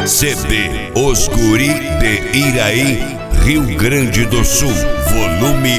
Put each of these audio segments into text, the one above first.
CD Os Guri de Iraí, Rio Grande do Sul, volume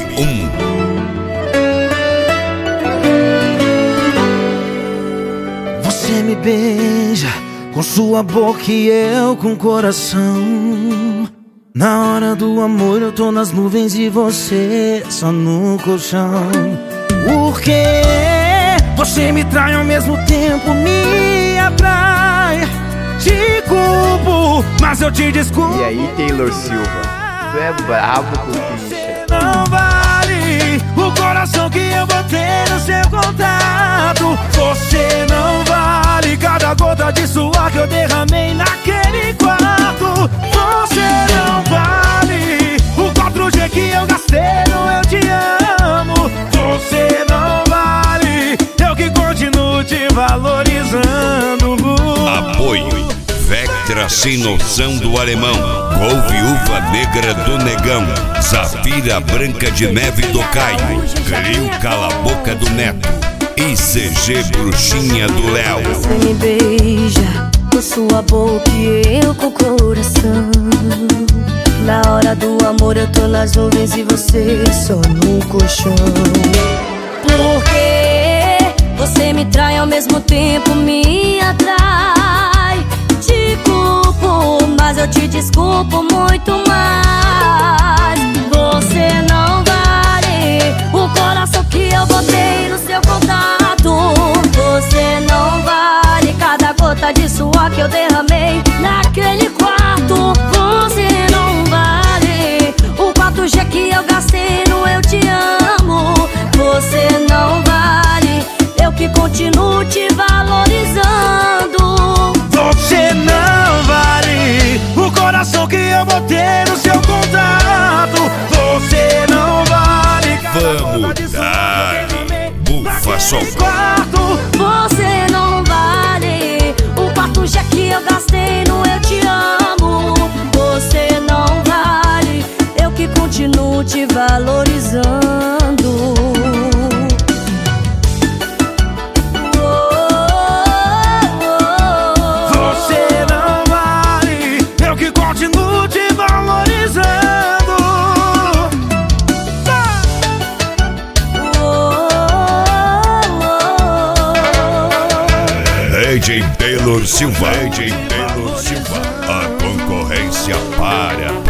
1. Você me beija com sua boca e eu com o coração. Na hora do amor eu tô nas nuvens e você só no colchão. Por quê? Você me trai ao mesmo tempo, me atrai. Te culpo, mas eu te desculpo. E aí, Taylor Silva, tu é brabo com o bicho. Você não vale o coração que eu botei no seu contato. Você não vale cada gota de suor que eu derramei naquele quarto. Você não vale o 4G que eu gastei no Eu Te Amo. Você não vale, eu que continuo te valorizando. Apoio Vectra Sem Noção do Alemão, Gol Viúva Negra do Negão, Zafira Branca de Neve do Caio, Grill Cala a Boca do Neto, ICG Bruxinha do Léo. Você me beija com sua boca e eu com o coração. Na hora do amor eu tô nas nuvens e você só no colchão. Porque você me trai ao mesmo tempo, me atrai. Te culpo, mas eu te desculpo muito mais. Você não vale o coração que eu botei no seu contato. Você não vale cada gota de suor que eu derramei naquele quarto. Você não vale o 4G que eu gastei no Eu Te Amo. Você não vale, eu que continuo te valorizando. Você não vale o coração que eu botei no seu contato. Você não vale. Vamos dar bufa só. Você não vale o 4G que eu gastei no Eu Te Amo. Você não vale, eu que continuo te valorizando. Continuo te valorizando. DJ Taylor Silva, DJ Taylor Silva, a concorrência para.